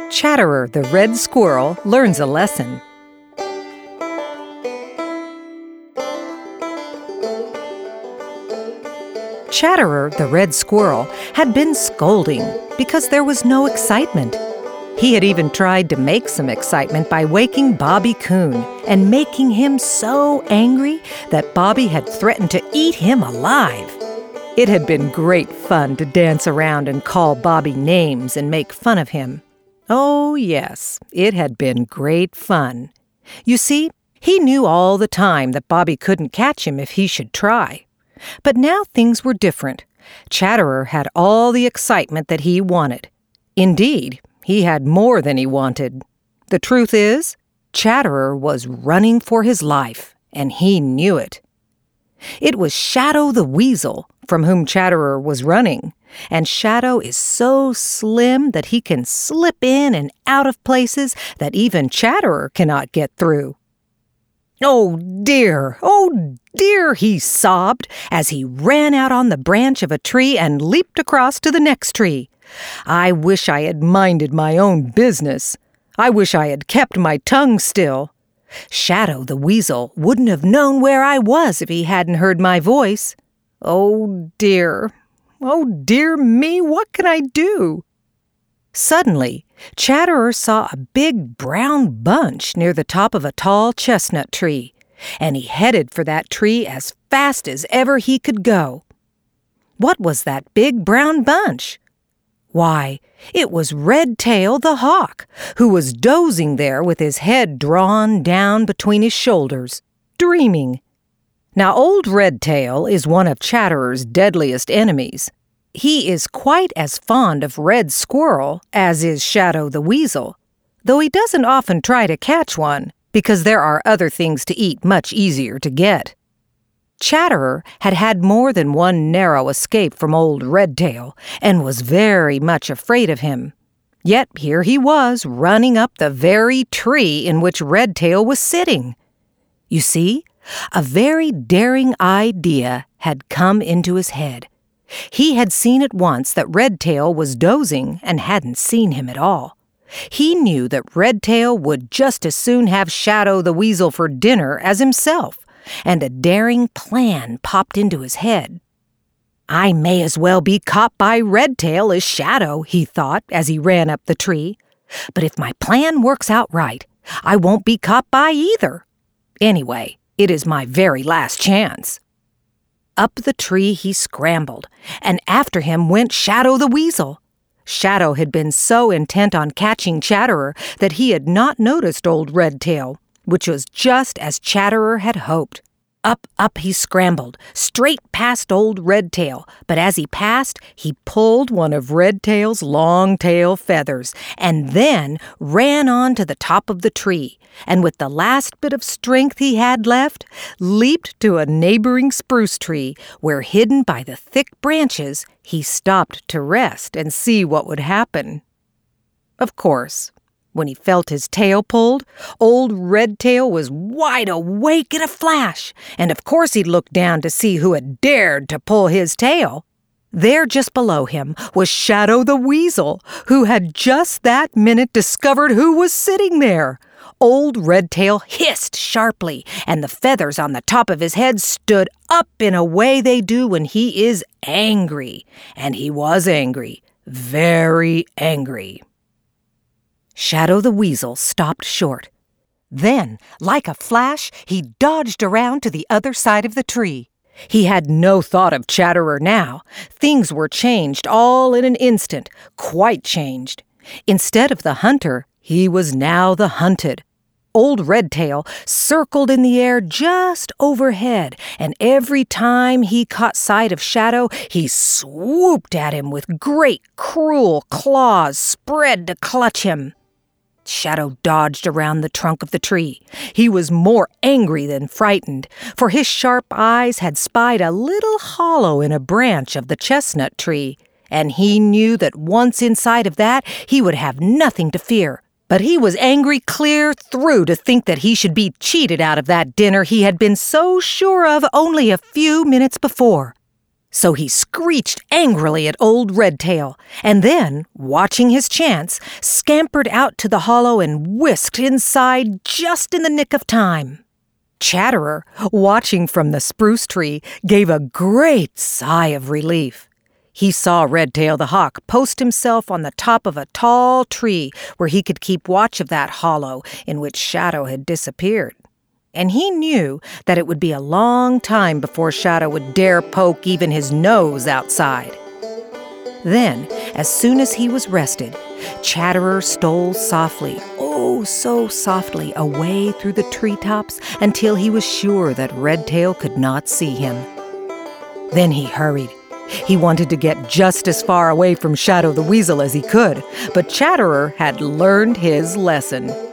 Chatterer the Red Squirrel learns a lesson. Chatterer the Red Squirrel had been scolding because there was no excitement. He had even tried to make some excitement by waking Bobby Coon and making him so angry that Bobby had threatened to eat him alive. It had been great fun to dance around and call Bobby names and make fun of him. Oh, yes, it had been great fun. You see, he knew all the time that Bobby couldn't catch him if he should try. But now things were different. Chatterer had all the excitement that he wanted. Indeed, he had more than he wanted. The truth is, Chatterer was running for his life, and he knew it. It was Shadow the Weasel from whom Chatterer was running, and Shadow is so slim that he can slip in and out of places that even Chatterer cannot get through. Oh, dear, he sobbed as he ran out on the branch of a tree and leaped across to the next tree. I wish I had minded my own business. I wish I had kept my tongue still. Shadow the Weasel wouldn't have known where I was if he hadn't heard my voice. Oh, dear me, what can I do? Suddenly, Chatterer saw a big brown bunch near the top of a tall chestnut tree, and he headed for that tree as fast as ever he could go. What was that big brown bunch? Why, it was Redtail the Hawk, who was dozing there with his head drawn down between his shoulders, dreaming. Now, old Redtail is one of Chatterer's deadliest enemies. He is quite as fond of Red Squirrel as is Shadow the Weasel, though he doesn't often try to catch one, because there are other things to eat much easier to get. Chatterer had had more than one narrow escape from old Redtail, and was very much afraid of him. Yet here he was, running up the very tree in which Redtail was sitting. You see, a very daring idea had come into his head. He had seen at once that Redtail was dozing and hadn't seen him at all. He knew that Redtail would just as soon have Shadow the Weasel for dinner as himself, and a daring plan popped into his head. I may as well be caught by Redtail as Shadow, he thought as he ran up the tree. But if my plan works out right, I won't be caught by either. Anyway, it is my very last chance. Up the tree he scrambled, and after him went Shadow the Weasel. Shadow had been so intent on catching Chatterer that he had not noticed old Redtail, which was just as Chatterer had hoped. Up he scrambled, straight past old Redtail, but as he passed, he pulled one of Redtail's long tail feathers, and then ran on to the top of the tree, and with the last bit of strength he had left, leaped to a neighboring spruce tree, where, hidden by the thick branches, he stopped to rest and see what would happen. Of course, when he felt his tail pulled, old Redtail was wide awake in a flash, and of course he looked down to see who had dared to pull his tail. There just below him was Shadow the Weasel, who had just that minute discovered who was sitting there. Old Redtail hissed sharply, and the feathers on the top of his head stood up in a way they do when he is angry. And he was angry, very angry. Shadow the Weasel stopped short. Then, like a flash, he dodged around to the other side of the tree. He had no thought of Chatterer now. Things were changed all in an instant, quite changed. Instead of the hunter, he was now the hunted. Old Redtail circled in the air just overhead, and every time he caught sight of Shadow, he swooped at him with great cruel claws spread to clutch him. Shadow dodged around the trunk of the tree. He was more angry than frightened, for his sharp eyes had spied a little hollow in a branch of the chestnut tree, and he knew that once inside of that he would have nothing to fear. But he was angry clear through to think that he should be cheated out of that dinner he had been so sure of only a few minutes before. So he screeched angrily at Old Redtail, and then, watching his chance, scampered out to the hollow and whisked inside just in the nick of time. Chatterer, watching from the spruce tree, gave a great sigh of relief. He saw Redtail the Hawk post himself on the top of a tall tree where he could keep watch of that hollow in which Shadow had disappeared. And he knew that it would be a long time before Shadow would dare poke even his nose outside. Then, as soon as he was rested, Chatterer stole softly, oh so softly, away through the treetops until he was sure that Redtail could not see him. Then he hurried. He wanted to get just as far away from Shadow the Weasel as he could, but Chatterer had learned his lesson.